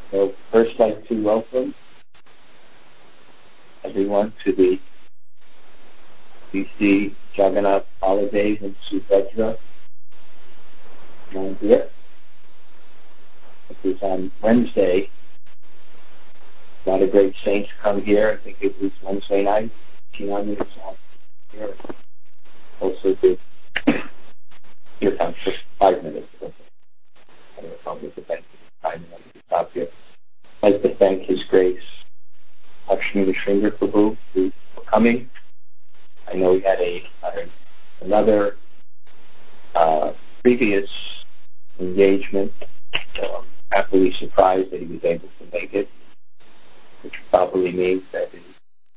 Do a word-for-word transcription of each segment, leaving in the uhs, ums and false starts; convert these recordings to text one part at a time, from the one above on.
So first I'd like to welcome everyone to the B C Jagannath holidays in Subhadra, India. It was on Wednesday. A lot of great saints come here. I think it was Wednesday night. Kian was on here. Also did your time for five minutes. I don't know if I'll get the thank you five minutes to stop here. I'd like to thank His Grace Lakshmi Nrsimha Prabhu for coming. I know he had a, a another uh, previous engagement. So I'm happily surprised that he was able to make it, which probably means that his,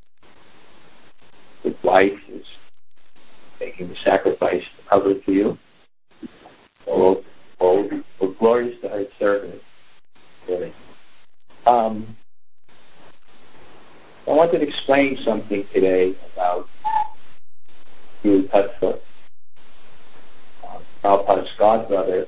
his wife is making the sacrifice to cover for you. So we'll, we'll, we're glorious to her service, really. Um, I wanted to explain something today about Guru Tattva. Uh, Prabhupada's godbrother,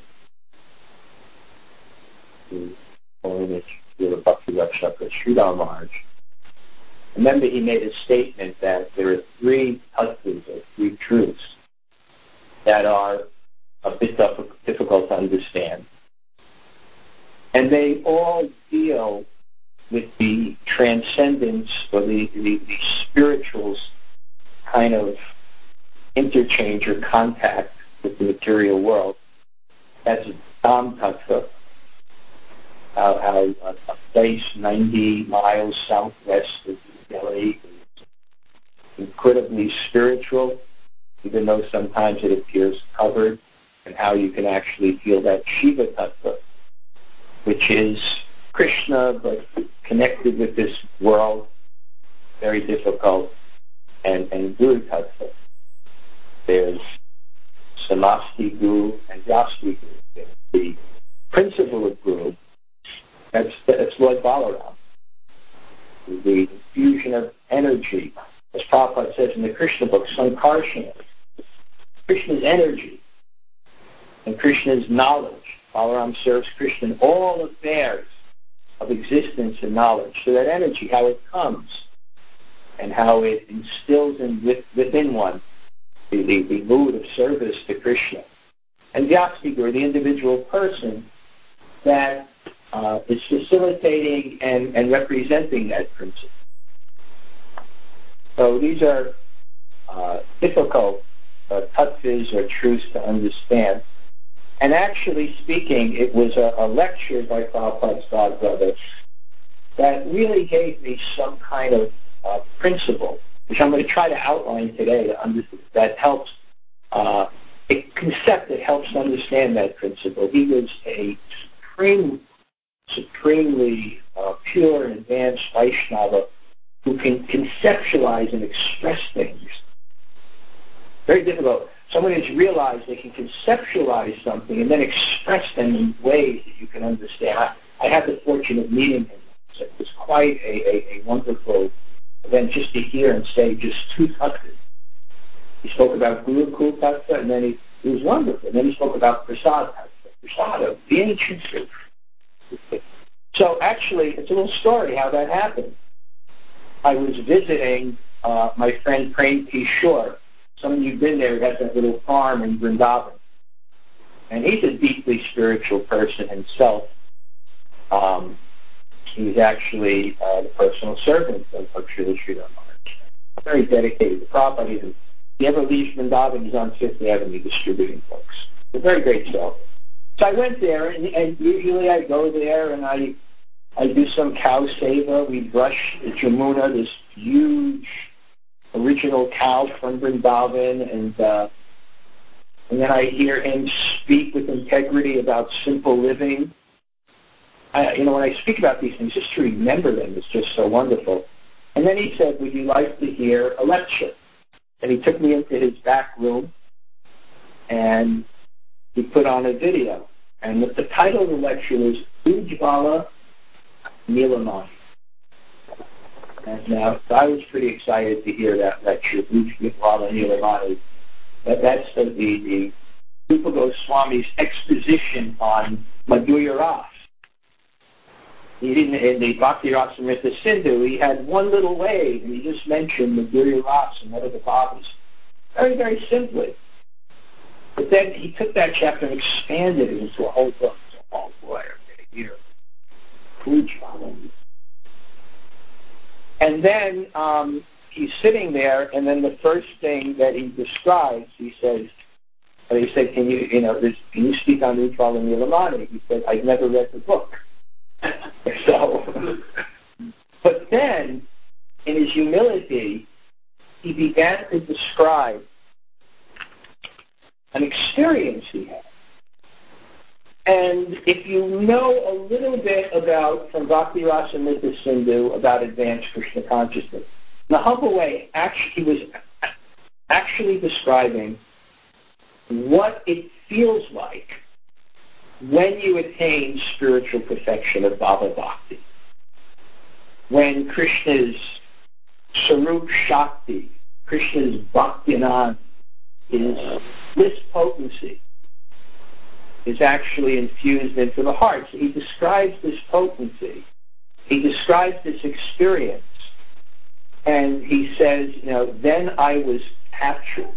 who known as Srila Bhakti Rakshaka Sridhar Maharaj. Remember, he made a statement that there are three tattvas, or three truths, that are a bit difficult to understand. And they all deal with the transcendence or the, the, the spiritual kind of interchange or contact with the material world. That's Dham Tattva, how, how a, a place ninety miles southwest of Delhi is incredibly spiritual, even though sometimes it appears covered, and how you can actually feel that Shiva Tattva, which is Krishna but connected with this world, very difficult, and, and Guru Tattva. There's Samasti Guru and Vyasti Guru. The principle of Guru, that's, that's Lord Balaram. The infusion of energy, as Prabhupada says in the Krishna book, Sankarsana. Krishna's energy and Krishna's knowledge. Balaram serves Krishna in all affairs of existence and knowledge. So that energy, how it comes and how it instills in, with, within one the, the, the mood of service to Krishna. And Vyasti Guru, the individual person that uh, is facilitating and, and representing that principle. So these are uh, difficult uh, tattvas or truths to understand. And actually speaking, it was a, a lecture by Prabhupada's godbrother that really gave me some kind of uh, principle, which I'm going to try to outline today to understand, that helps, uh, a concept that helps understand that principle. He was a supreme, supremely uh, pure and advanced Vaishnava who can conceptualize and express things. Very difficult. Someone who's realized they can conceptualize something and then express them in ways that you can understand. I, I had the fortune of meeting him. It was quite a, a, a wonderful event just to hear him say just two tattvas. He spoke about Gurukul Tattva, and then he, he was wonderful. And then he spoke about Prasad Tattva, Prasada, the ancient truth. So actually, it's a little story how that happened. I was visiting uh, my friend Prem Kishore. Some of you have been there. He has that little farm in Vrindavan. And he's a deeply spiritual person himself. Um, he's actually uh, the personal servant of, of Srila Sridhar Maharaj. Very dedicated to Prabhupada. If he ever leaves Vrindavan, he's on Fifth Avenue distributing books. A very great soul. So I went there, and, and usually I go there, and I I do some cow seva. We brush the Jamuna, this huge original cow from Vrindavan, and uh, and then I hear him speak with integrity about simple living. I, you know, when I speak about these things, just to remember them is just so wonderful. And then he said, would you like to hear a lecture? And he took me into his back room, and he put on a video. And the, the title of the lecture was Ujjvala Nilamani. And uh, so I was pretty excited to hear that lecture, Ujjvala Nilamani. That, that's the, the, the Rupa Goswami's exposition on Madhurya Ras. He didn't, in the Bhakti Rasamrita Sindhu, he had one little wave, and he just mentioned the Madhurya Ras and other bhavas. Very, very simply. But then he took that chapter and expanded it into a whole book. So, oh boy, okay, here. And then um, he's sitting there, and then the first thing that he describes, he says, and he said, can you, you know, this, can you speak on Ujjvala Nilamani? He said, I've never read the book. So, but then, in his humility, he began to describe an experience he had. And if you know a little bit about, from Bhakti Rasamrita Sindhu, about advanced Krishna consciousness, in a humble way, actually, he was actually describing what it feels like when you attain spiritual perfection of Bhava Bhakti. When Krishna's Sarup Shakti, Krishna's Bhaktinam, his bliss potency, is actually infused into the heart. So he describes this potency. He describes this experience. And he says, you know, then I was captured.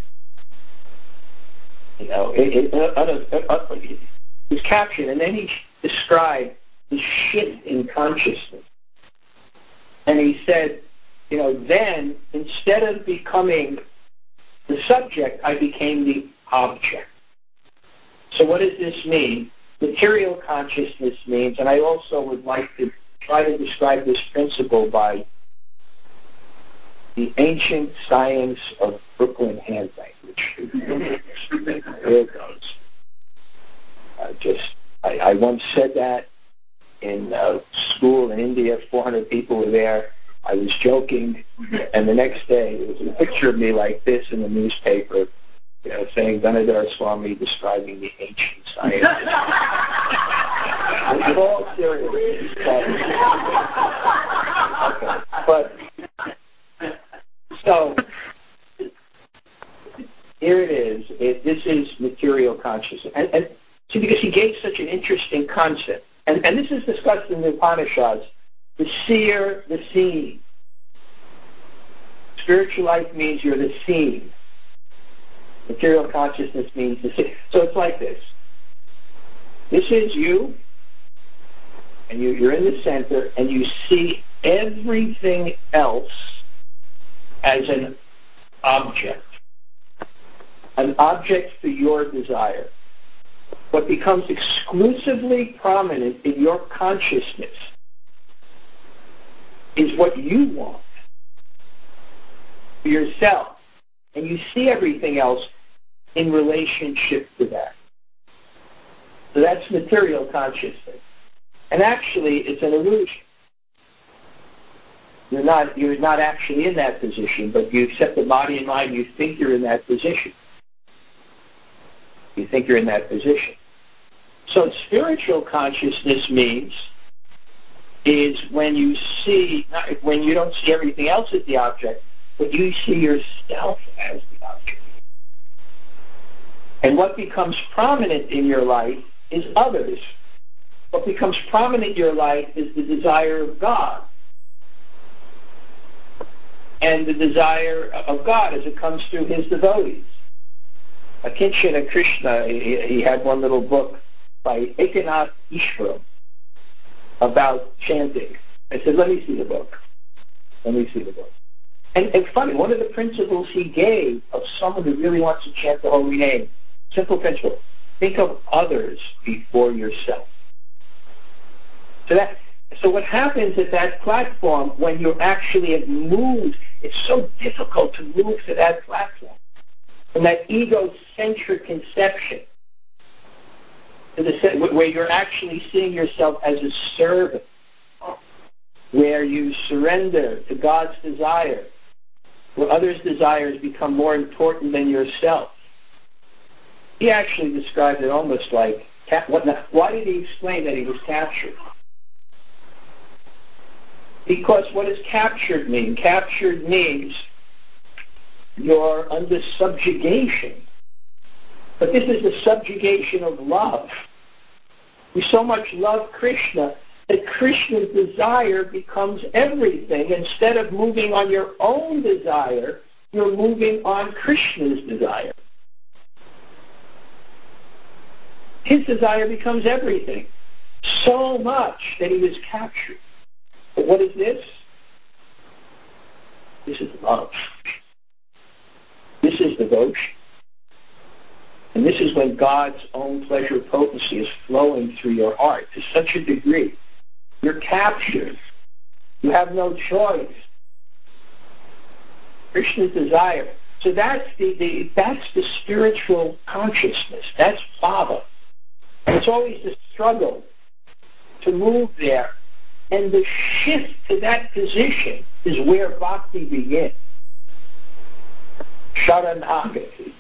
You know, it, it, uh, uh, uh, uh, it was captured. And then he described the shift in consciousness. And he said, you know, then instead of becoming the subject, I became the object. So what does this mean? Material consciousness means, and I also would like to try to describe this principle by the ancient science of Brooklyn hand language. There it goes. Uh, just, I, I once said that in uh, school in India. four hundred people were there. I was joking, and the next day there was a picture of me like this in the newspaper, you know, saying Ganadhar Swami describing the ancient science. It's all serious. But, so, here it is. It, this is material consciousness. And, and see, because he gave such an interesting concept. And, and this is discussed in the Upanishads. The seer, the seen. Spiritual life means you're the seen. Material consciousness means the seen. So it's like this. This is you, and you, you're in the center, and you see everything else as an object. An object for your desire. What becomes exclusively prominent in your consciousness is what you want for yourself. And you see everything else in relationship to that. So that's material consciousness. And actually, it's an illusion. You're not, you're not actually in that position, but you accept the body and mind, you think you're in that position. You think you're in that position. So spiritual consciousness means is when you see, when you don't see everything else as the object, but you see yourself as the object. And what becomes prominent in your life is others. What becomes prominent in your life is the desire of God. And the desire of God as it comes through his devotees. Akinchana Krishna, he, he had one little book by Ekanath Ishwaram about chanting. I said, let me see the book. Let me see the book. And, and funny, one of the principles he gave of someone who really wants to chant the holy name, simple principle, think of others before yourself. So that, so what happens at that platform when you're actually have moved, it's so difficult to move to that platform. From that egocentric conception, to the, where you're actually seeing yourself as a servant, where you surrender to God's desire, where others' desires become more important than yourself. He actually described it almost like, what, why did he explain that he was captured? Because what does captured mean? Captured means you're under subjugation. But this is the subjugation of love. We so much love Krishna that Krishna's desire becomes everything. Instead of moving on your own desire, you're moving on Krishna's desire. His desire becomes everything. So much that he was captured. But what is this? This is love. This is devotion. And this is when God's own pleasure potency is flowing through your heart to such a degree. You're captured. You have no choice. Krishna's desire. So that's the, the that's the spiritual consciousness. That's bhava. And it's always the struggle to move there. And the shift to that position is where bhakti begins. Sharanagati.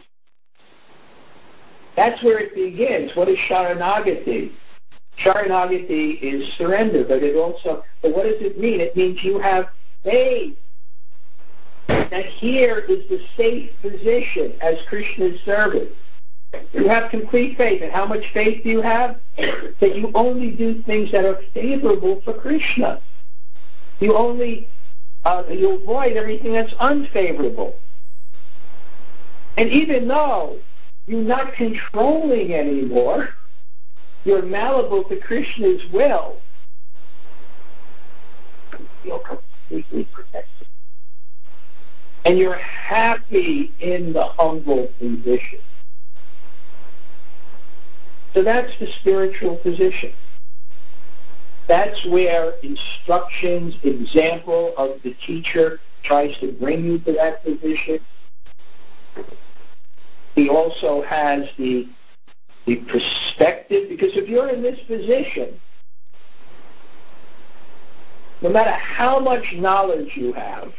That's where it begins. What is Sharanagati? Sharanagati is surrender, but it also, but what does it mean? It means you have faith that here is the safe position as Krishna's servant. You have complete faith. And how much faith do you have? That you only do things that are favorable for Krishna. You only, uh, you avoid everything that's unfavorable. And even though you're not controlling anymore, you're malleable to Krishna's will, you feel completely protected. And you're happy in the humble position. So that's the spiritual position. That's where instructions, example of the teacher tries to bring you to that position. He also has the, the perspective, because if you're in this position, no matter how much knowledge you have,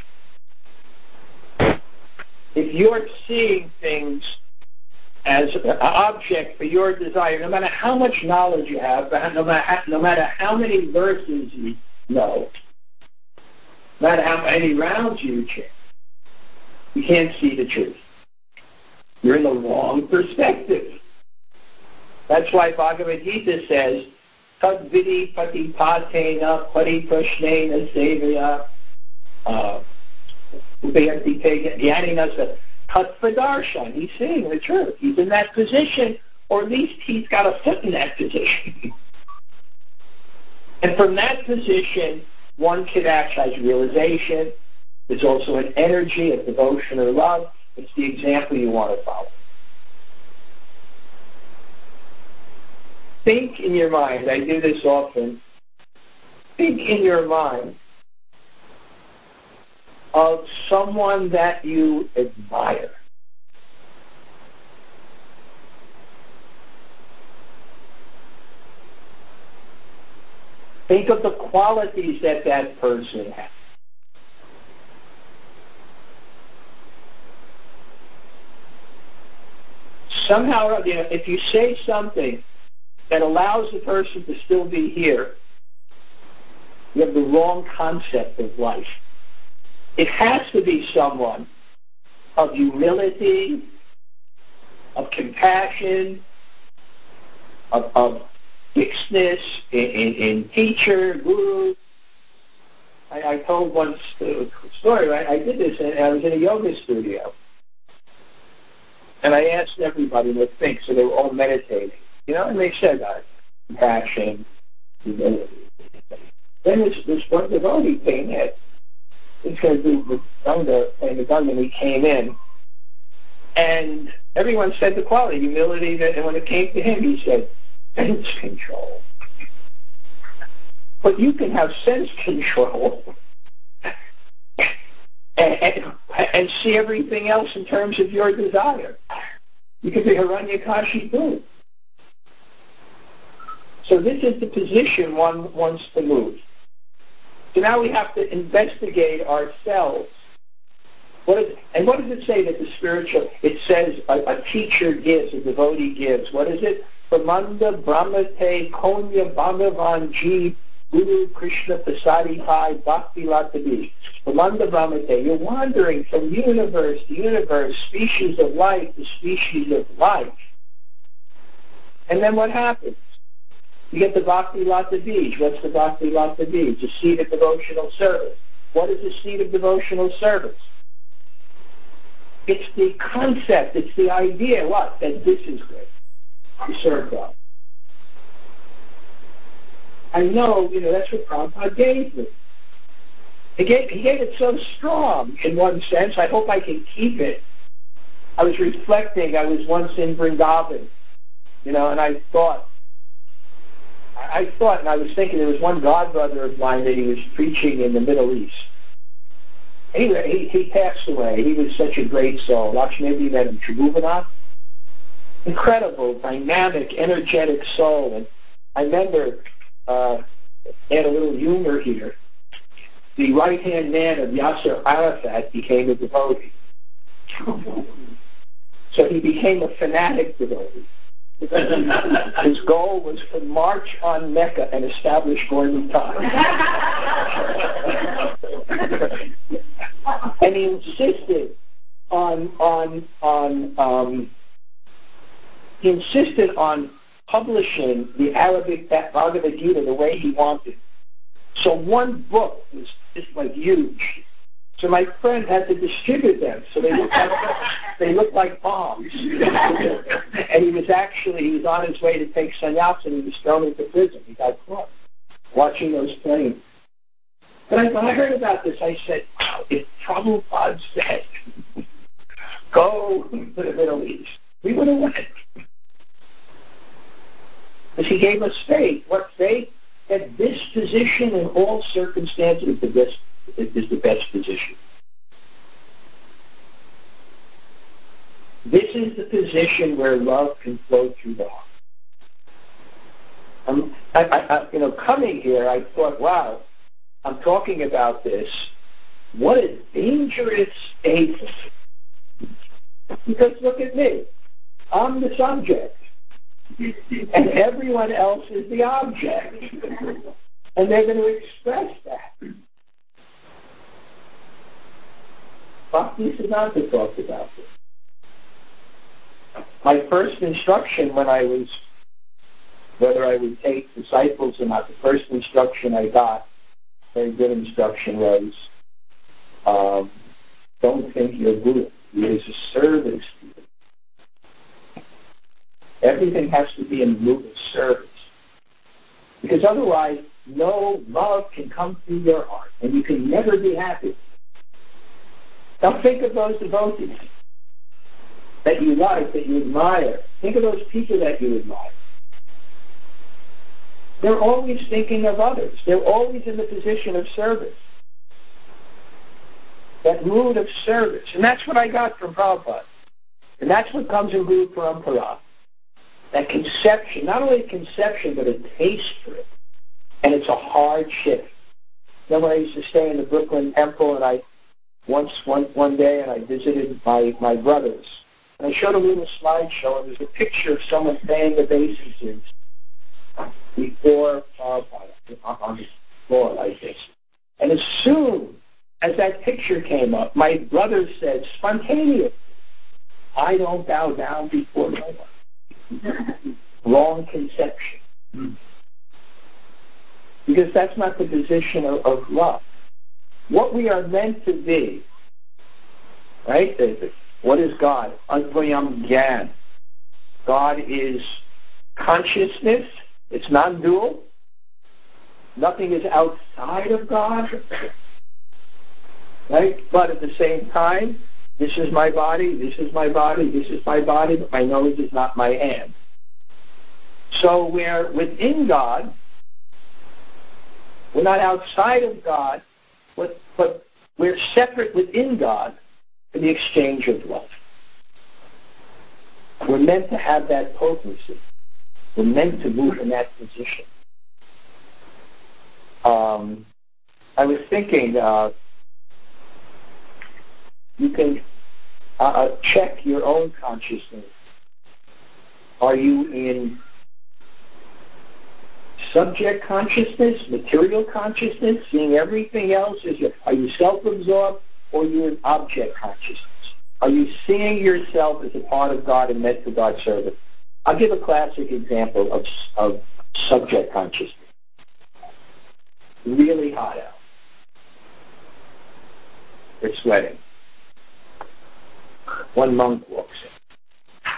if you're seeing things as an object for your desire, no matter how much knowledge you have, no matter, no matter how many verses you know, no matter how many rounds you chant, you can't see the truth. You're in the wrong perspective. That's why Bhagavad Gita says, Tad vidi patipatena pariprashnena sevaya upayanti jnanina tattvadarshan. He's saying the truth. He's in that position, or at least he's got a foot in that position. And from that position, one could actualize realization. There's also an energy of devotion or love. It's the example you want to follow. Think in your mind, I do this often, think in your mind of someone that you admire. Think of the qualities that that person has. Somehow, you know, if you say something that allows the person to still be here, you have the wrong concept of life. It has to be someone of humility, of compassion, of, of fixedness in, in, in teacher, guru. I, I told one story, right? I did this, and I was in a yoga studio. And I asked everybody to think, so they were all meditating. You know, and they said that, compassion, humility. Then this, this one devotee came in. He's going to do the Ganga, and the Ganga, and he came in. And everyone said the quality, humility, that, and when it came to him, he said, sense control. But you can have sense control and, and, and see everything else in terms of your desire. You can be Hiranyakashi too. So this is the position one wants to move. So now we have to investigate ourselves. What is, and what does it say that the spiritual, it says a, a teacher gives, a devotee gives. What is it? Pramanda Brahmate Konya Bhagavan Jeev Guru Krishna Pasadi Pai Bhakti Latavi. Pramanda Brahmate, you're wandering from universe to universe, species of life to species of life. And then what happens? You get the Bhakti Lata Bij. What's the Bhakti Lata Bij? The seed of devotional service. What is the seed of devotional service? It's the concept, it's the idea, what? That this is good. To serve God. I know, you know, that's what Prabhupada gave me. He gave, he gave it so strong in one sense. I hope I can keep it. I was reflecting. I was once in Vrindavan, you know, and I thought, I thought, and I was thinking there was one godbrother of mine that he was preaching in the Middle East. Anyway, he, he passed away. He was such a great soul. Lakshmi met him, Tribhuvannath. Incredible, dynamic, energetic soul. And I remember, uh, add a little humor here, the right-hand man of Yasser Arafat became a devotee. So he became a fanatic devotee. His goal was to march on Mecca and establish Gordon time. And he insisted on on on um, he insisted on publishing the Arabic Bhagavad Gita the way he wanted. So one book was just like huge. So my friend had to distribute them, so they looked like, they looked like bombs. And he was actually, he was on his way to take sannyas and he was thrown into prison. He got caught watching those planes. But I, when I heard about this, I said, wow, if Prabhupada said, go to the Middle East, we would have went. Because he gave us faith. What faith? That this position in all circumstances is the best, is the best position. This is the position where love can flow through the heart. Um, I, I, I, you know, coming here, I thought, wow, I'm talking about this. What a dangerous statement. Because look at me. I'm the subject. And everyone else is the object. And they're going to express that. Bhakti Siddhanta talked about this. My first instruction when I was, whether I would take disciples or not, the first instruction I got, very good instruction, was, um, don't think you're good. It is a service to you. Everything has to be in the mood of service. Because otherwise, no love can come through your heart, and you can never be happy. Now think of those devotees that you like, that you admire. Think of those people that you admire. They're always thinking of others. They're always in the position of service. That mood of service. And that's what I got from Prabhupada. And that's what comes in Guru Parampara. That conception, not only a conception, but a taste for it. And it's a hard shift. Remember I used to stay in the Brooklyn Temple, and I once one one day, and I visited my, my brothers. And I showed a little slideshow, and there's a picture of someone paying the obeisances before Prabhupada on the floor like this. And as soon as that picture came up, my brother said, spontaneous, I don't bow down before no one. Wrong conception. Because that's not the position of, of love. What we are meant to be, right? What is God? Advayam Gyan. God is consciousness. It's non-dual. Nothing is outside of God. Right? But at the same time, this is my body, this is my body, this is my body, but my nose is not my hand. So we're within God. We're not outside of God, but, but we're separate within God for the exchange of love. We're meant to have that potency. We're meant to move in that position. Um, I was thinking, uh, you can uh, check your own consciousness. Are you in subject consciousness, material consciousness, seeing everything else? Is you, are you self-absorbed, or are you in object consciousness? Are you seeing yourself as a part of God and meant for God's service? I'll give a classic example of, of subject consciousness. Really hot out. They're sweating. One monk walks in.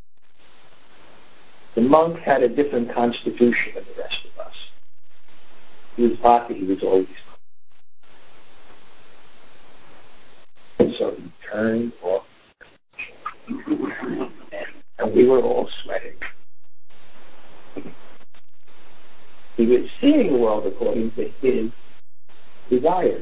The monk had a different constitution than the rest of us. He was bhakti, he was always. And so he turned off. And we were all sweating. He was seeing the world according to his desires.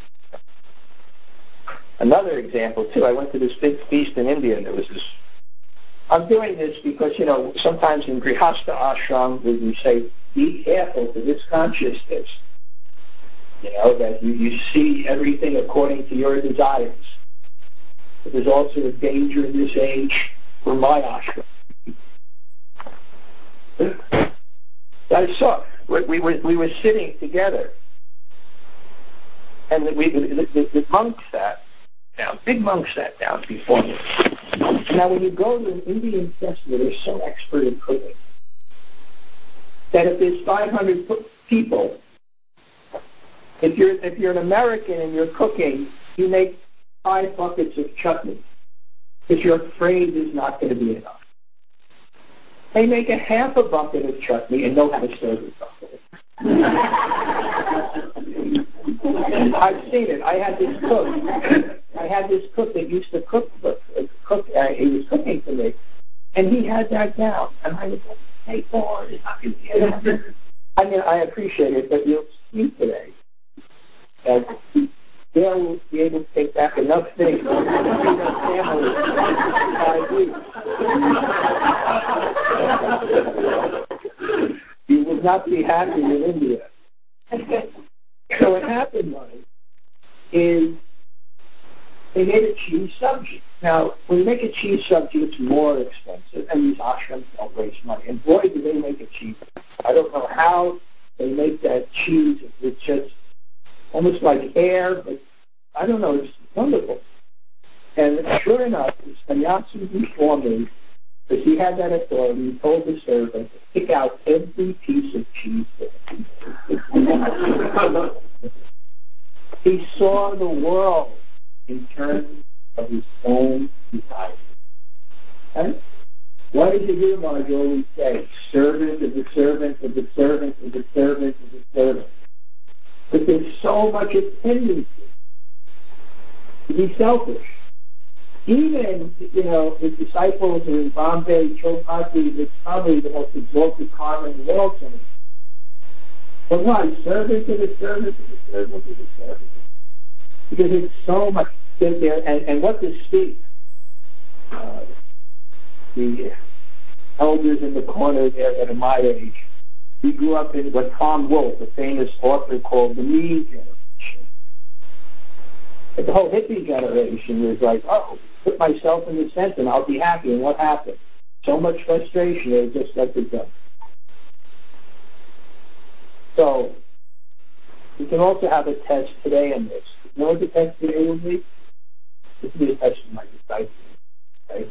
Another example, too, I went to this big feast in India, and there was this. I'm doing this because, you know, sometimes in Grihastha ashram, we say, be careful for this consciousness. You know, that you, you see everything according to your desires. But there's also a danger in this age for my ashram. I saw, we, we, were, we were sitting together, and the, we, the, the, the monk sat down, big monk sat down before me. Now, when you go to an Indian festival, they're so expert in cooking that if there's five hundred people, if you're if you're an American and you're cooking, you make five buckets of chutney because you're afraid there's not going to be enough. They make a half a bucket of chutney and know how to serve it properly. I've seen it. I had this cook. I had this cook that used to cook. Cook. Uh, he was cooking for me, and he had that down. And I was like, "Hey, boy, it's not going to be enough." I mean, I appreciate it, but you'll see today that they will be able to take back enough things to feed their families for five weeks. You will not be happy in India. So what happened was, is they made a cheese subject. Now, when you make a cheese subject, it's more expensive, and these ashrams don't waste money. And boy, do they make a cheese. I don't know how they make that cheese. It's just almost like air, but I don't know. It's wonderful. And sure enough, the sannyasi before me, because he had that authority, he told the servant to pick out every piece of cheese. He saw the world in terms of his own desires. Right? What does he do, Marge always say? Servant of the servant of the servant of the servant of the servant. But there's so much tendency to be selfish. Even, you know, the disciples are in Bombay, Chowpatty, it's probably the most exalted karma in the world to me. But why? Servant to the servant to the servant to the servant. Because it's so much there. And, and what to speak? Uh, the elders in the corner there that are my age, we grew up in what Tom Wolfe, a famous author, called the Me generation. But the whole hippie generation was like, oh, put myself in the center and I'll be happy. And what happened? So much frustration, they just let it go. So we can also have a test today in this. You know what the test today will be? This will be a test of my disciples. Okay?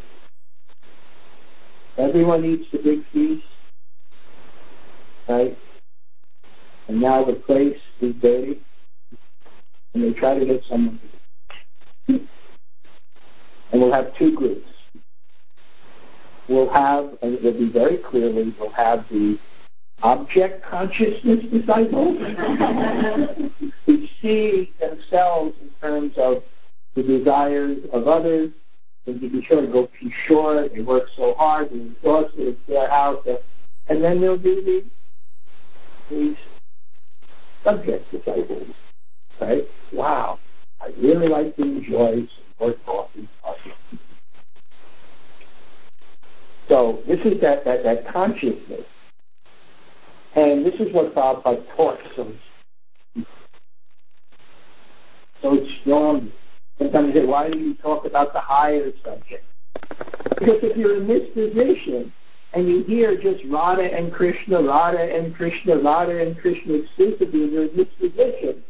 Everyone eats the big feast, right? And now the place is dirty, and they try to get someone to do it. And we'll have two groups. We'll have, and it will be very clearly, we'll have the object consciousness disciples who see themselves in terms of the desires of others, and to be sure to go too short, they work so hard, they're exhausted, it's their house, and then there'll be the, these subject disciples, right? Wow, I really like to enjoy some more coffee. So this is that, that, that consciousness. And this is what Prabhupada taught. So it's, so it's strong. Sometimes you say, why do you talk about the higher subject? Because if you're in this position and you hear just Radha and Krishna, Radha and Krishna, Radha and Krishna exclusively, and you're in this position,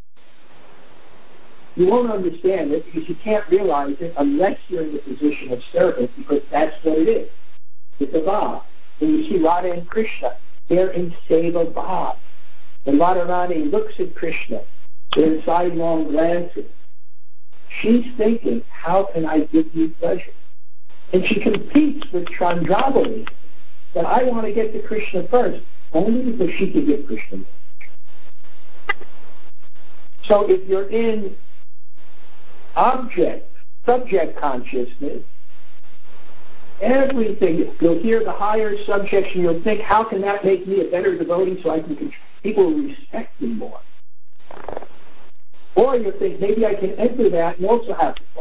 you won't understand it because you can't realize it unless you're in the position of service, because that's what it is. It's a vow. When you see Radha and Krishna, They're in Seva Bhav. When Radharani looks at Krishna, with sidelong glances, she's thinking, how can I give you pleasure? And she competes with Chandravali, that I want to get to Krishna first, only because she can get Krishna first. So if you're in object, subject consciousness, everything, you'll hear the higher subjects and you'll think, how can that make me a better devotee so I can control? People will respect me more. Or you'll think, maybe I can enter that and also have fun.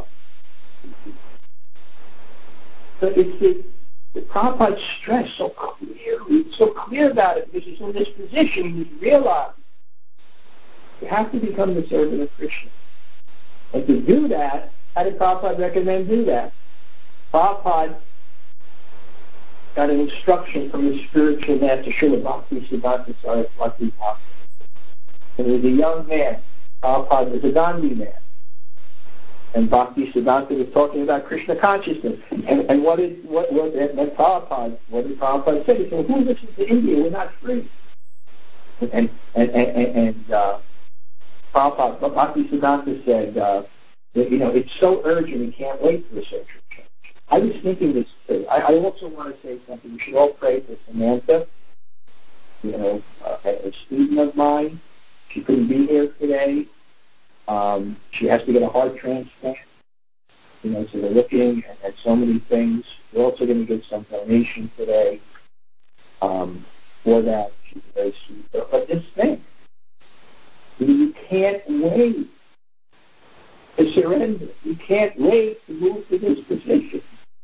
But it's the, the Prabhupada stressed so clearly, so clear about it, because he's in this position, he's realized you have to become the servant of Krishna. And to do that, how did Prabhupada recommend do that? Prabhupada got an instruction from the spiritual master, Srila Bhaktisiddhanta Saraswati Thakur. And he was a young man. Prabhupada was a Gandhi man. And Bhaktisiddhanta was talking about Krishna consciousness. And, and what did what, what and Prabhupada, what did Prabhupada say? He said, well, who listens to India? We're not free. And and and, and, and uh, Prabhupada, Bhaktisiddhanta said, uh, that, you know, it's so urgent, we can't wait for a social change. I was thinking this too. I, I also want to say something. We should all pray for Samantha, you know, uh, a student of mine. She couldn't be here today. Um, she has to get a heart transplant. You know, so they're looking at, at so many things. We're also going to get some donation today um, for that. She's very sweet. But, but this thing, you can't wait to surrender. You can't wait to move to this position.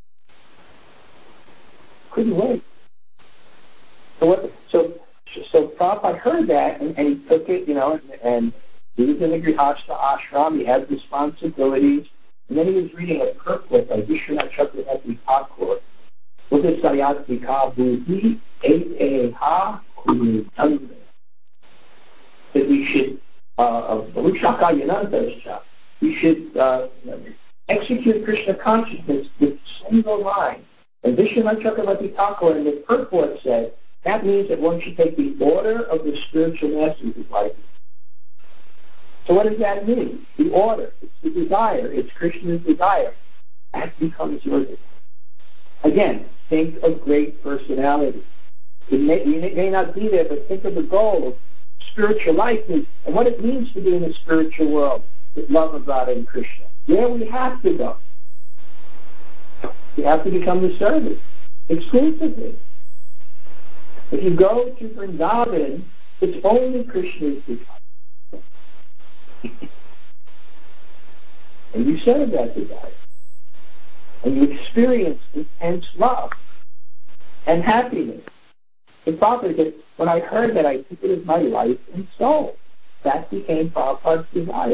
Couldn't wait. So what? So so Prabhupada heard that, and, and he took it, you know, and, and he was in the Grihastha ashram. He had responsibilities, and then he was reading a purport by Vishwanath Chakravarti Thakur, Udasayatmika Buddhi Eteha Kurudanga, that we should, uh, we should uh, execute Krishna consciousness with single mind. And Vishwanath Chakravarti Thakur in the purport said, that means that one should take the order of the spiritual masters of life. So what does that mean? The order. It's the desire. It's Krishna's desire. That becomes your desire. Again, think of great personality. It may, it may not be there, but think of the goal of spiritual life and what it means to be in the spiritual world with love of Radha and Krishna. Where we have to go. You have to become the servant exclusively. If you go to Vrindavan, it's only Krishna's desire. And you serve that desire. And you experience intense love and happiness. The Prabhupada said, when I heard that, I took it as my life and soul. That became Prabhupada's desire.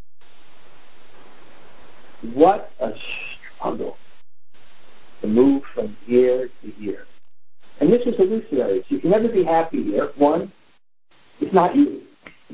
What a struggle to move from year to year. And this is illusory. So you can never be happy here. One, it's not you.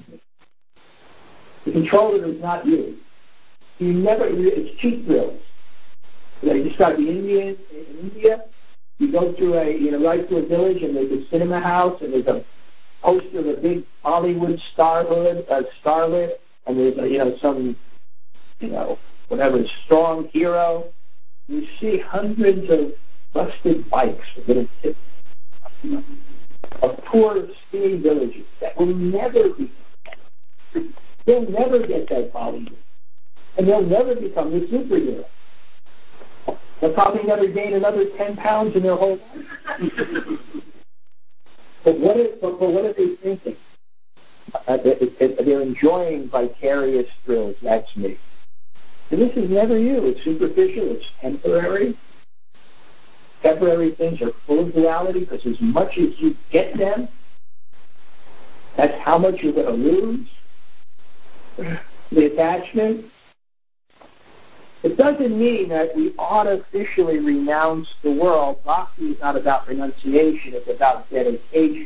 The controller is not you. You never, it's cheap thrills. You know, you just got to be Indian in India. You go through a, you know, right through a village and there's a cinema house and there's a poster of a big Hollywood starlet, uh, starlet, and there's a, you know, some, you know, whatever, strong hero. You see hundreds of busted bikes with little kids. You know, of poor, skinny villages that will never be, they'll never get that Bollywood. And they'll never become the superhero. They'll probably never gain another ten pounds in their whole life. but, what is, but, but what are they thinking? Uh, they, they're enjoying vicarious thrills. That's me. And this is never you. It's superficial. It's temporary. Temporary things are full of duality because as much as you get them, that's how much you're going to lose. The attachment. It doesn't mean that we artificially renounce the world. Bhakti is not about renunciation. It's about dedication.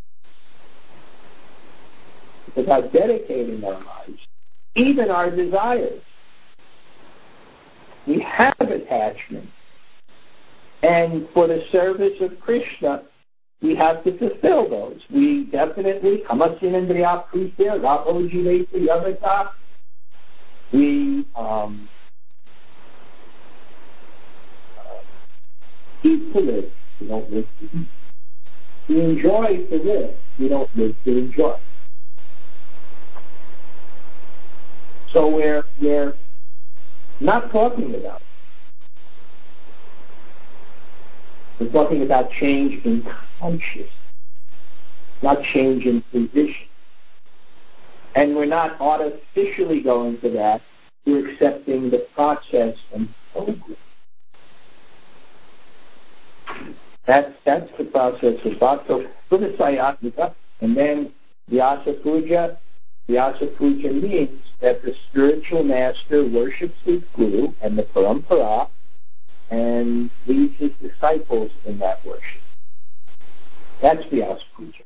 It's about dedicating our lives, even our desires. We have attachment. And for the service of Krishna, we have to fulfill those. We definitely, Hamasin Kriya, Rapoji Yavata, we um, uh, eat to live. We don't live to eat. We enjoy to live. We don't live to enjoy. So we're, we're not talking about it. We're talking about change in consciousness, not change in position. And we're not artificially going to that. We're accepting the process and program. That's, that's the process of Bhakti. And then Vyasa Puja. Vyasa Puja means that the spiritual master worships his guru and the parampara and leads his disciples in that worship. That's Vyasa Puja.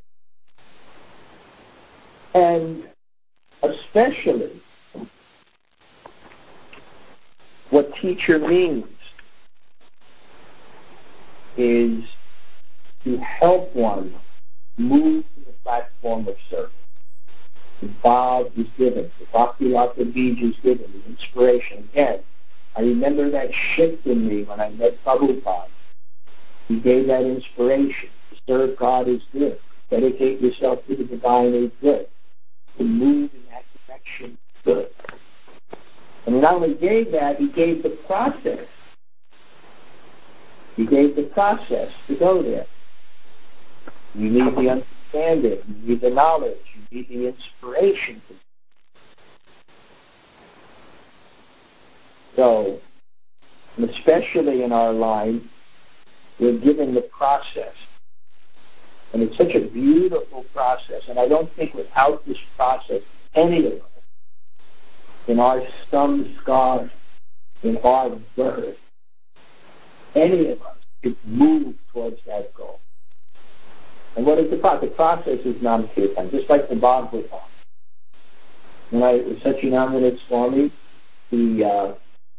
And especially what teacher means is to help one move to the platform of service. The Bhav is given, the Bhakti Lata Bij is given, the inspiration. Again, I remember that shift in me when I met Prabhupada. He gave that inspiration. To serve God is good. Dedicate yourself to the divine is good. To move in that direction is good. And he not only gave that, he gave the process. He gave the process to go there. You need the understanding. You need the knowledge. You need the inspiration. So, especially in our line, we're given the process. And it's such a beautiful process. And I don't think without this process, any of us, in our samskar, in our birth, any of us could move towards that goal. And what is the process? The process is Nam-Kirtan, just like the Bhagavatam. When I was Satchidananda Swami, he, uh,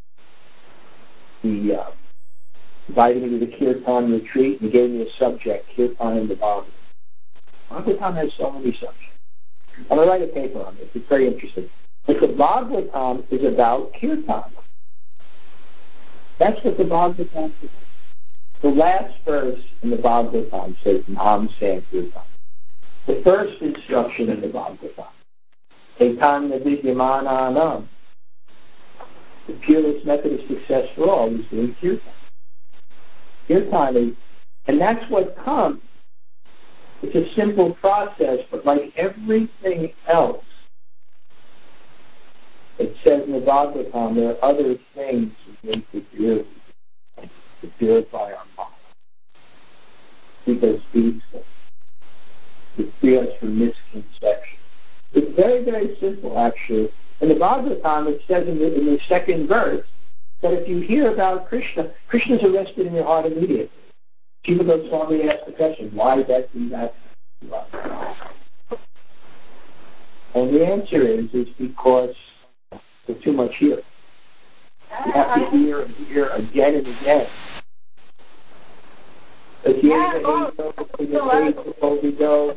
he uh, invited me to the Kirtan retreat and gave me a subject, Kirtan in the Bhagavatam. Bhagavatam has so many subjects. I'm going to write a paper on this. It's very interesting. But the Bhagavatam is about Kirtan. That's what the Bhagavatam is. The last verse in the Bhagavatam says Nam Sankirtan. The first instruction in the Bhagavatam, Ekam Navidhyamana Nam. The purest method of success for all is doing Kirtan. Kirtan is, and that's what comes. It's a simple process, but like everything else, it says in the Bhagavatam, there are other things we need to do to purify our mind. Keep us peaceful. To free us from misconception. It's very, very simple, actually. In the Bhagavatam, it says in the, in the second verse that if you hear about Krishna, Krishna's arrested in your heart immediately. Jiva Goswami asked the question, why that do that? And the answer is, is because there's too much here. You have to hear and hear again and again. But here's the Holy Ghost.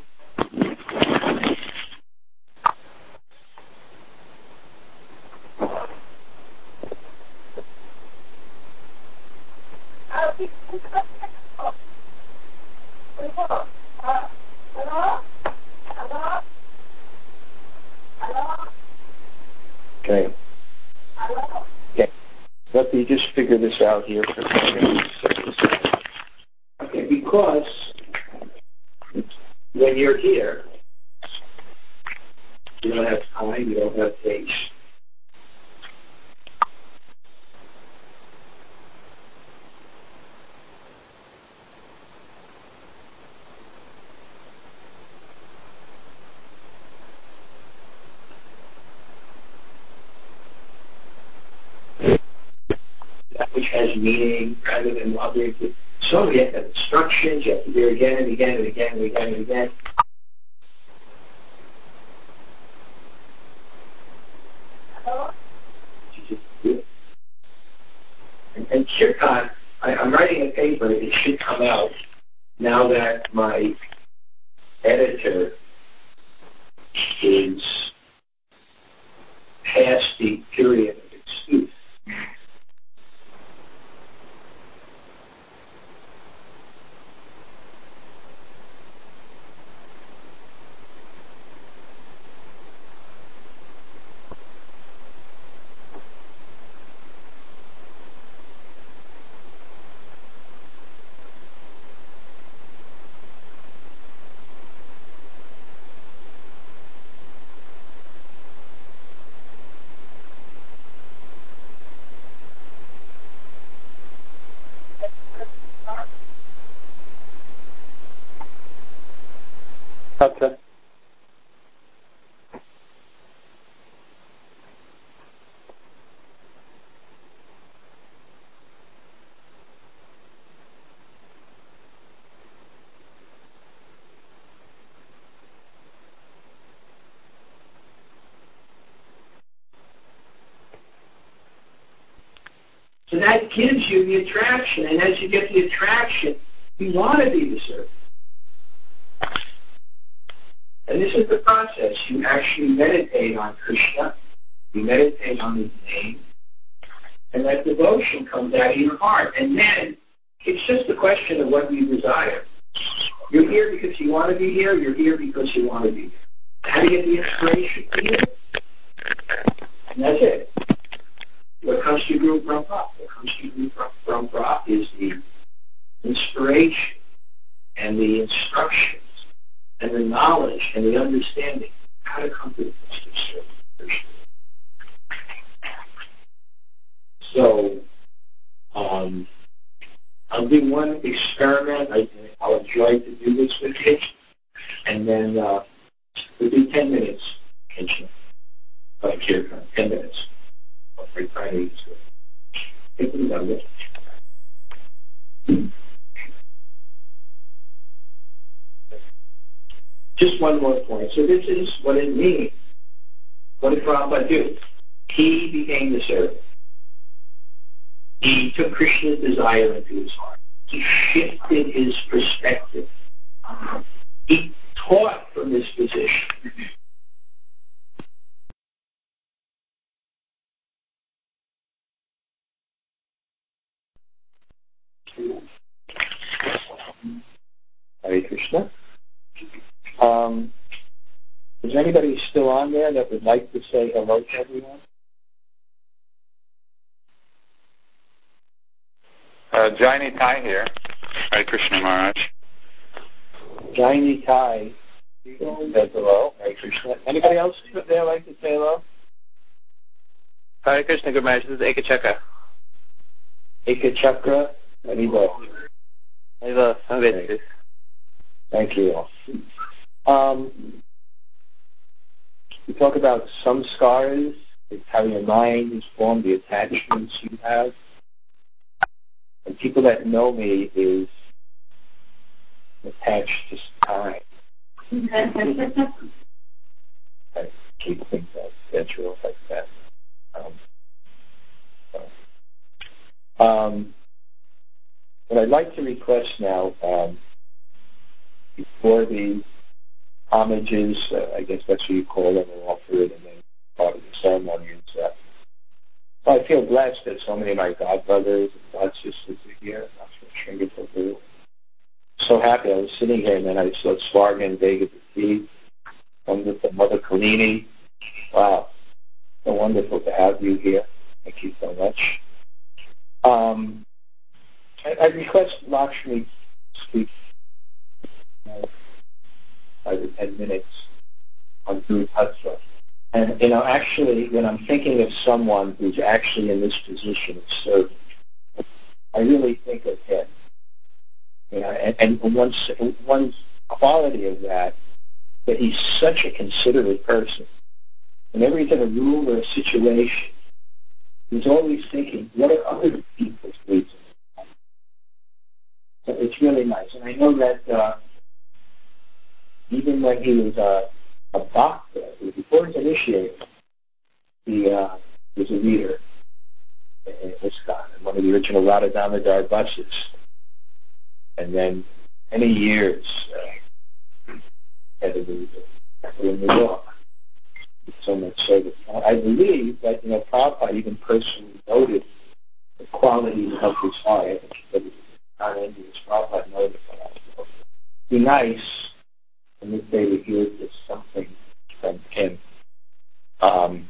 Okay. Okay. Let me just figure this out here for a second. Okay, because when you're here, you don't have time, you don't have patience. That which has meaning rather than wandering to. So you have to have instructions, you have to hear again and again and again and again and again. You just do it. And, and Kirtan, I, I'm writing a paper, it should come out now that my editor is past the period of excuse. Okay. So that gives you the attraction, and as you get the attraction, you want to be the servant. And this is the process. You actually meditate on Krishna, you meditate on his name, and that devotion comes out of your heart. And then it's just a question of what you desire. You're here because you want to be here, you're here because you want to be here. How do you get the inspiration for you? And that's it. What comes to Guru Prabhupada? What comes to Guru Prabhupada is the inspiration and the instructions and the knowledge and the understanding how to come to the Krishna. So, um, I'll do one experiment. I, I'll enjoy to do this with you, and then uh, we'll do ten minutes. Attention, like here, ten minutes. I'll try to use it. Think about it. Just one more point. So this is what it means. What did Prabhupada do? He became the servant. He took Krishna's desire into his heart. He shifted his perspective. He taught from this position. Hare Krishna. Um, is anybody still on there that would like to say hello to everyone? Uh, Jaini Tai here. Hare Krishna Maharaj. Jaini Tai says hello. Hare Krishna. Anybody else there like to say hello? Hare Krishna Guru Maharaj. This is Eka Chakra. Eka Chakra. Haribo. Haribo. Okay. Thank you all. Um, we talk about samskaras. It's how your mind is formed, the attachments you have. And people that know me is attached to time. I keep things on schedule like that. Um, so. um, what I'd like to request now, um, before the homages, uh, I guess that's what you call them, are offered, and then part of the ceremony is uh, well, I feel blessed that so many of my godbrothers and godsisters are here. I'm so happy. I was sitting here and then I saw Svarga and Vega Bhakti, wonderful Mother Kalini. Wow, so wonderful to have you here. Thank you so much. Um, I, I request Lakshmi speak uh, five to ten minutes on Guru Tattva. And, you know, actually, when I'm thinking of someone who's actually in this position of serving, I really think of him. You know, and, and one, one quality of that, that he's such a considerate person. Whenever he's in a room or a situation, he's always thinking, what are other people's needs? So it's really nice. And I know that uh, even when he was uh, a doctor, before his initiating, he uh, was a leader in ISKCON, and one of the original Radha Damodar buses. And then many years uh, edited in New York. So much so that I believe that, you know, Prabhupada even personally noted the qualities of his heart. I think he said not envious. Prabhupada noted that. So be nice on this day to hear just something from him. Um,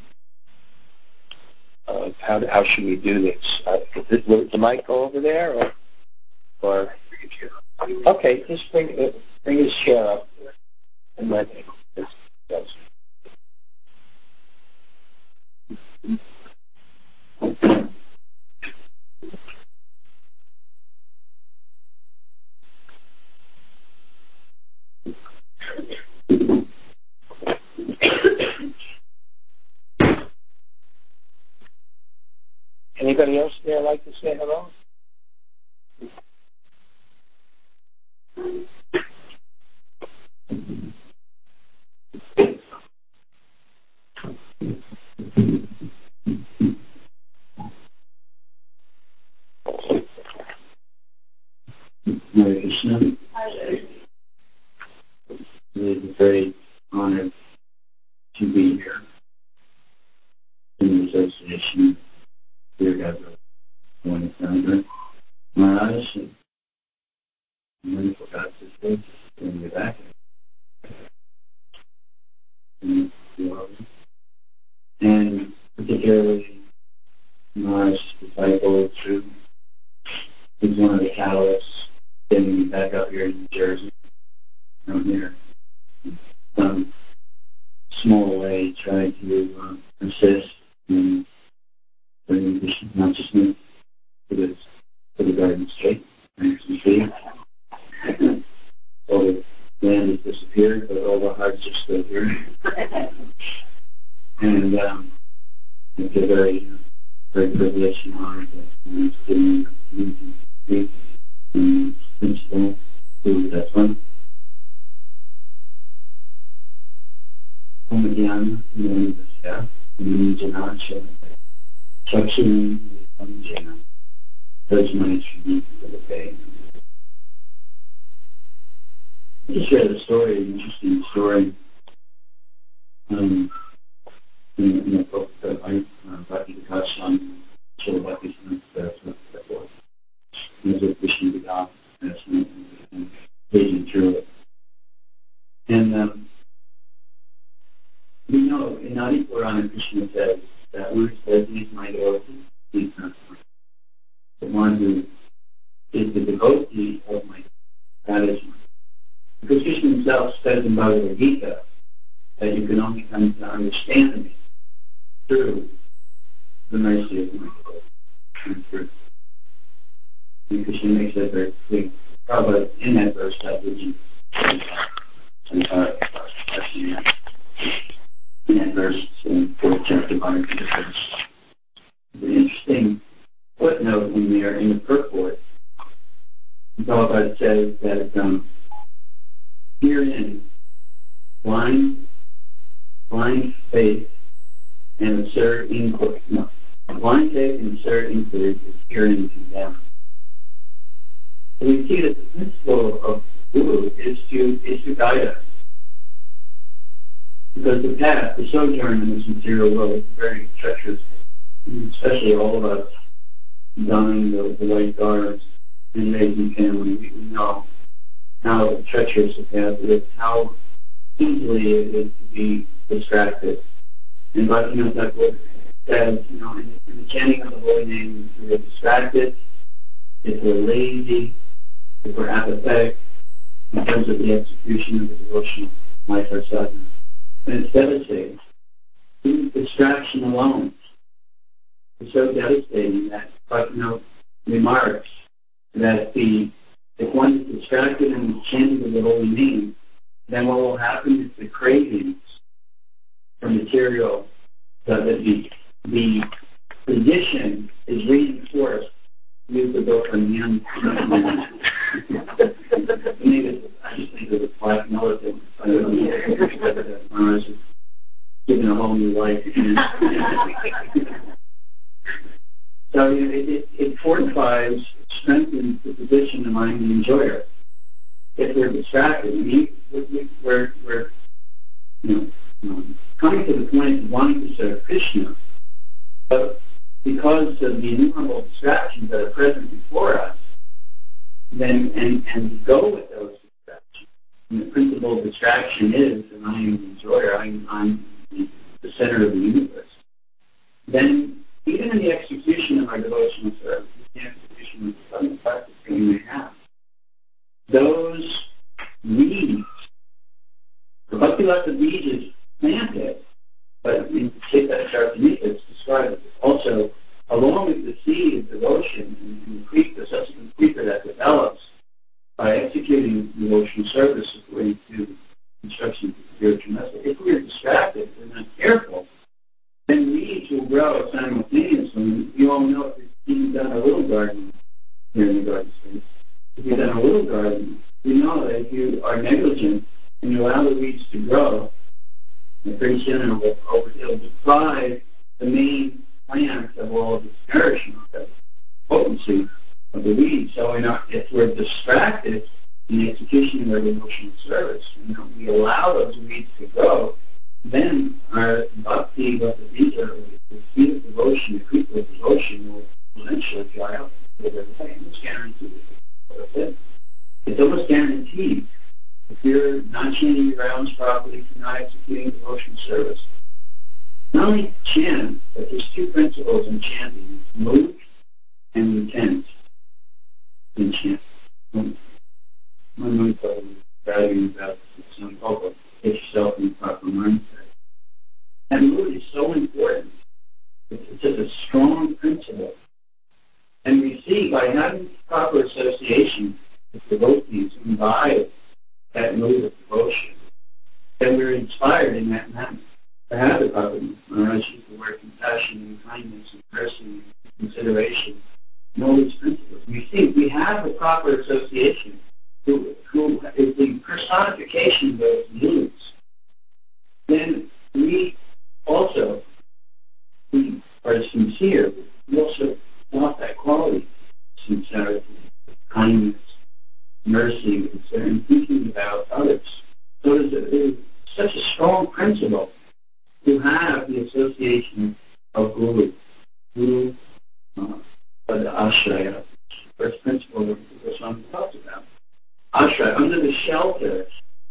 uh, how how should we do this? Uh, is this will the mic go over there, or or okay, just bring uh, bring his chair up and let him. Yes. Anybody else there like to say hello? Hare Krishna. We're very honored to be here in the association of Dear Gabriel Morning Founder Maharaj and wonderful God sisters in the back. And particularly Maharaj's disciple True, who's one of the catalysts getting me back up here in New Jersey. I'm here. Some small way try to um, assist in bringing this consciousness to this to the Garden State. As you see, all the land has disappeared, but all the hearts are still here. And um, it's a very, uh, very privileged and honor that I'm giving the opportunity to speak and principal to that one. Comediana, Universidad, Comunidad, Chakshuni, Comediana. Those my instruments for the day. I just read a story, an interesting story, um, in, in a book that I, uh, Bhakti Vikas on Srila Bhakti Siddhanta that was. It was a Krishna Vidas, and reading through it. And um, we know in Adi Purana, Krishna says that one who says, "He is my devotee, he is not mine." The one who is the devotee of my, that is mine. Because Krishna himself says in Bhagavad Gita that you can only come to understand me through the mercy of my devotee. And Krishna makes that very clear. Prabhupada, in that verse, I believe, and uh, in that verse, in fourth chapter, Bhagavad Gita verse. An interesting footnote in there in the purport. Prabhupada says that um, herein, blind, blind faith and absurd inquiry. No, blind faith and absurd inquiry is herein condemned. So we see that the principle of the Guru is to is to guide us. Because the path, the sojourn in this material world is very treacherous, especially all of us donning the, the white garbs and raising family. We know how treacherous the path is, how easily it is to be distracted. And Bhaktivinoda Thakur says, you know, in, in the chanting of the holy name, if we're distracted, if we're lazy, if we're apathetic in terms of the execution of the devotional life or sadhana, then it's devastating. Even distraction alone is so devastating that Bhaktivinoda remarks that the if one is distracted in the chanting of the holy name, then what will happen is the cravings for material, so that the, the position is reinforced. Use the book from the end. I just think of the black militant. Maharaj is giving a whole new life. So it, it, it fortifies, strengthens the position of mind the enjoyer. if we're distracted. We, we, we're, we're you know, um, coming to the point of wanting to serve Krishna, but because of the innumerable distractions that are present before us, then and, and we go with those distractions. And the principal distraction is that I am the enjoyer, I'm, I'm the, the center of the universe. Then, even in the execution of our devotional service, the execution of the southern practice that we may have, those weeds, the Bhakti-Lata bead is planted, but in Chaitanya Charitamrita it's described also, along with the seed of devotion and the, creep, the subsequent creeper that develops by executing devotional service according to instructions of the spiritual method. If we are distracted, if we're not careful, then weeds will grow simultaneously. You all know if you've done a little garden here in the garden space, if you've done a little garden, you know that if you are negligent and you allow the weeds to grow, and pretty soon it will, it will deprive the main plant of all of its nourishment, the potency of the weeds. So in our, if we're distracted in the execution of our devotional service, you know, we allow those weeds to grow, then our bhakti, but the vija, the seed of devotion, the creeper of devotion will eventually dry up. It's guaranteed. It's almost guaranteed. If you're not chanting your rounds properly, if you're not executing devotional service, not only chant, but there's two principles in chanting: mood and intent in chanting. My mind valuing about some hope, get yourself in the proper mindset. And mood is so important. It's just a strong principle. And we see by having proper association with devotees imbibe that mood of devotion, then we're inspired in that manner to have the proper mood. Maharaj used the word compassion and kindness and mercy and consideration and all these principles. We see we have the proper association who, who is the personification of those moods. Then we also, we are sincere. We also want that quality, sincerity, kindness, mercy, and thinking about others. So there's, a, there's such a strong principle to have the association of Guru, Guru, uh, the Ashraya, first principle that the Goswami talks about. Ashraya, under the shelter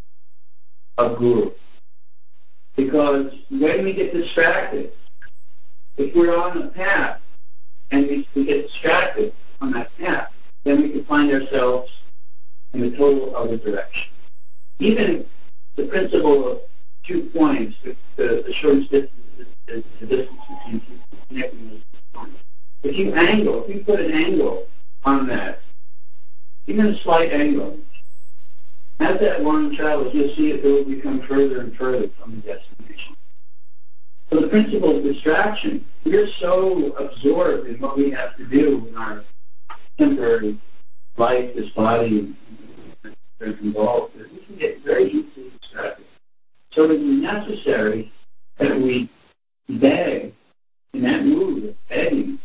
of Guru. Because when we get distracted, if we're on a path and we, we get distracted on that path, then we can find ourselves in a total other direction. Even the principle of two points, the, the, the shortest distance is the distance between two connecting those points. If you angle, if you put an angle on that, even a slight angle, as that line travels, you'll see it will become further and further from the destination. So the principle of distraction, we're so absorbed in what we have to do in our temporary life, this body, and involved, that we can get very easily distracted. So it is necessary that we beg, in that mood of begging,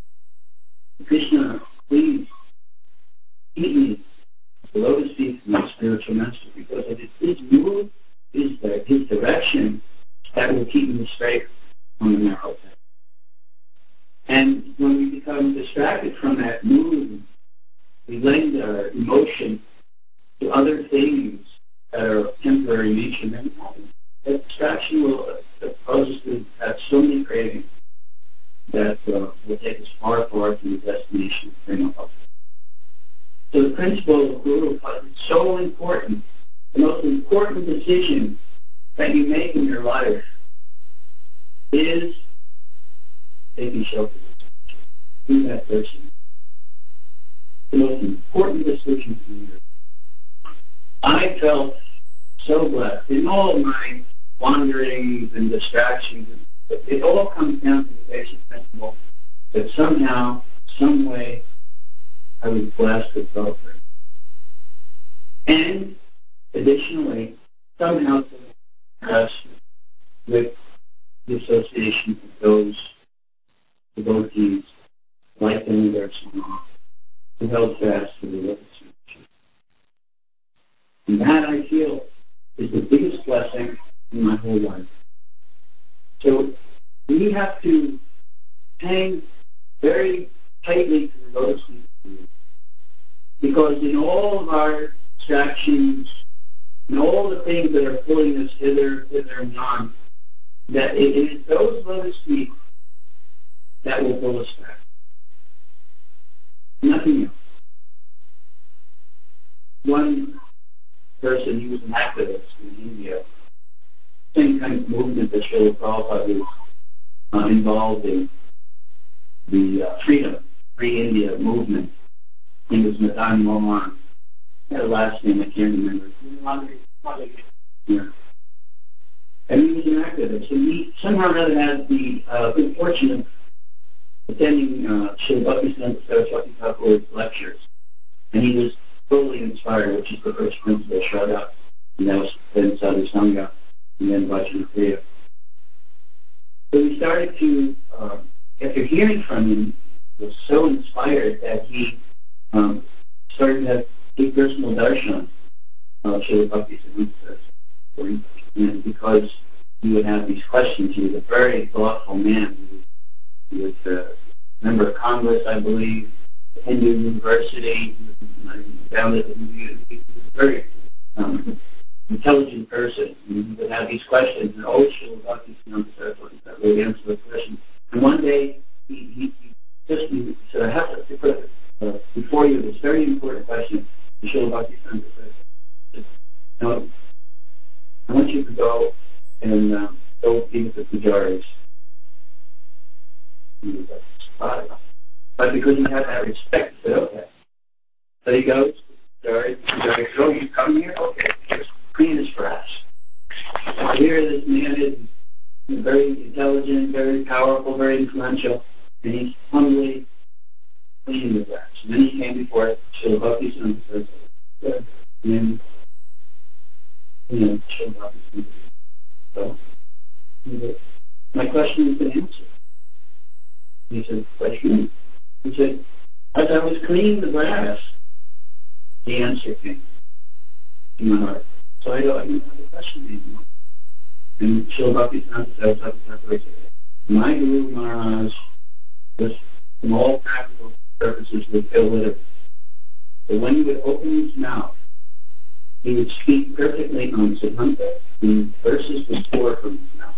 Krishna, please keep me the lotus feet of my spiritual master, because it is his mood, his, uh, his direction, that will keep me straight on the narrow path. And when we become distracted from that mood, we lend our emotion to other things that are of temporary nature, then that distraction will uh, cause us to have so many cravings that uh, will take us far, far from the destination of bring up. So the principle of Guru is so important. The most important decision that you make in your life is taking shelter. Be that person. The most important decision in your life. I felt so blessed in all of my wanderings and distractions. It all comes down to the basic principle that somehow, some way, I was blessed with welfare. And additionally, somehow blessed with the association of those devotees like the Universal who held fast to the lotus. And that, I feel, is the biggest blessing in my whole life. So we have to hang very tightly to the lotus feet, because in all of our distractions, and all the things that are pulling us hither, hither, and yon, that it is those lotus feet that will pull us back. Nothing else. One person, he was an activist in India, same kind of movement that Srila Prabhupada was uh, involved in, the uh, freedom, Free India movement. He was Madan Mohan. He had a last name I can't remember. Yeah. And he was an activist. And he somehow or other had the uh, good fortune of attending uh, Srila Bhaktisiddhanta Saraswati Thakur's lectures. And he was totally inspired, which is the first principle, Shraddha, and that was then Sadhu Sangha, and then Vajrayana. So he started to, uh, after hearing from him, was so inspired that he um, started to have deep personal darshan of Srila Bhaktisiddhanta. And because he would have these questions, he was a very thoughtful man. He was, he was a member of Congress, I believe, Hindu University. I found it. He was a very um, intelligent person. He would have these questions, and always Srila Bhaktisiddhanta that would answer the question. And one day, he, he, he just he said, I have to put uh, before you this very important question to Srila Bhaktisiddhanta. He said, no, I want you to go and um, go be with the pujaris. He was like, spot. But because he had that respect, he said, okay. So he goes, sorry, sorry, so you come here? Okay, just clean his grass. So here this man is very intelligent, very powerful, very influential, and he's humbly cleaning the grass. And then he came before Srila Bhaktisiddhanta and said, and you know, Srila Bhaktisiddhanta. So, my question has been answered. He said, what do you mean? He said, as I was cleaning the grass, the answer came to my heart. So I don't, I don't have a question anymore. And Srila Bhaktisiddhanta said, my Guru Maharaj was, from all practical purposes, was illiterate. So when he would open his mouth, he would speak perfectly on Siddhanta, and verses would pour from his mouth.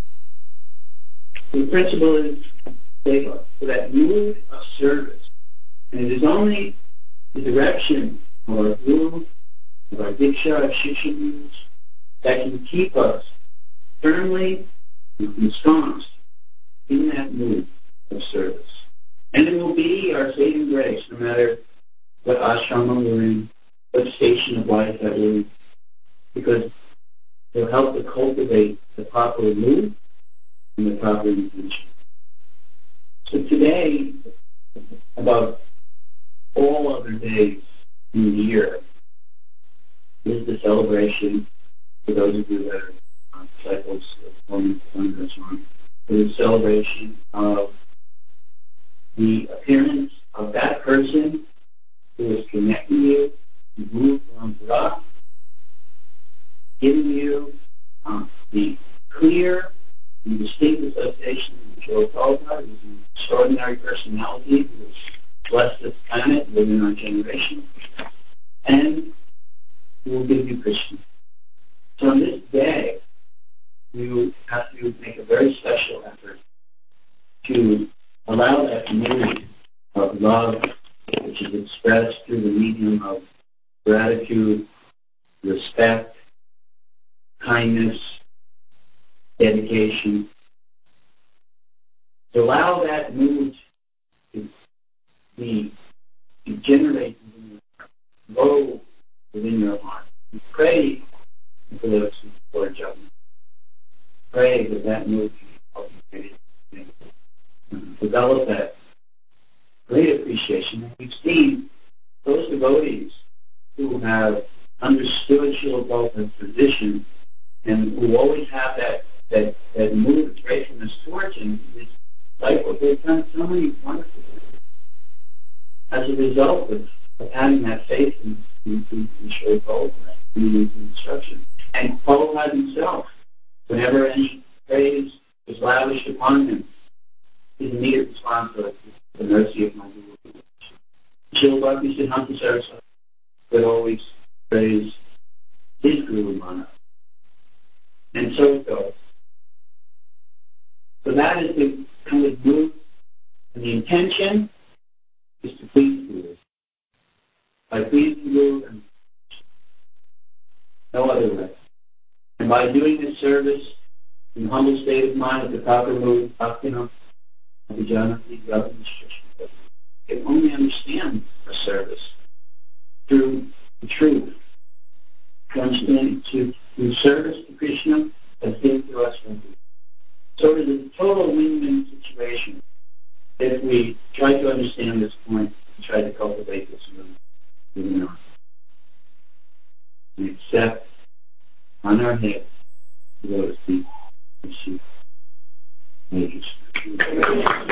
The principle is seva, for that mood of service. And it is only the direction of our Guru, of our Diksha, of Shiksha, that can keep us firmly ensconced in that mood of service. And it will be our saving grace, no matter what ashrama we're in, what station of life that we're in, because it will help to cultivate the proper mood and the proper intention. So today, above all other days in the year, is the celebration, for those of you that are uh, disciples of Holy Sundarswami, is the celebration of the appearance of that person who is connecting you to Guru Parampara, giving you um, the clear and distinct association with Srila Prabhupada, who is an extraordinary personality who has blessed this planet within our generation, and who will give you Krishna. So on this day, you have to make a very special effort to allow that mood of love, which is expressed through the medium of gratitude, respect, kindness, dedication, to allow that mood to be, to generate within your heart, grow within your heart. You pray for those who are judgment. Pray that that mood can be cultivated. Develop that great appreciation. And we've seen those devotees who have understood Srila Prabhupada's position and who always have that, that, that mood of gratefulness towards him. It's like what they've done so many wonderful things as a result of, of having that faith in, in, in Srila Prabhupada. community instruction. And Prabhupada himself, whenever any praise was lavished upon him, his immediate response was, the mercy of my Guru. Srila Bhakti Siddhanta Saraswati would always praise his Guru Mana. And so it goes. So that is the kind of move, and the intention is to please the Guru. By pleasing the Guru and no other way. And by doing this service in a humble state of mind at the proper mood, Bhakti-nam, Abhijanati, Yavimishashna, can only understand a service through the truth. To understand, to, through service to Krishna as given to us from Guru. So it is a total win-win situation if we try to understand this point and try to cultivate this moving on. And accept on our head the lotus feet of Shiva. Thank you.